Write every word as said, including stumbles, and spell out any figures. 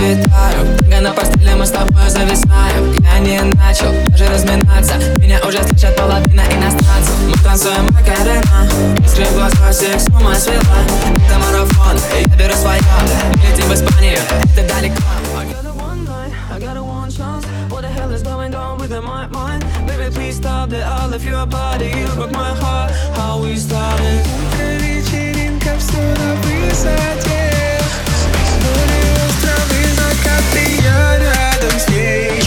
улетаю. Танго на постели, мы с тобой зависаем. Я не начал даже разминаться. Меня уже слышат половина иностранцев. Мы танцуем Макарена. Искры в глаза, всех с ума свела. Это марафон, и я беру свое. Летим в Испанию, это далеко. I got a one night, I got a one chance. What the hell is going on with my mind? Baby, please stop it. I love your body, you broke my heart. How we started? Вечеринка все на высоте. Море, остров и закат, и я рядом с ней.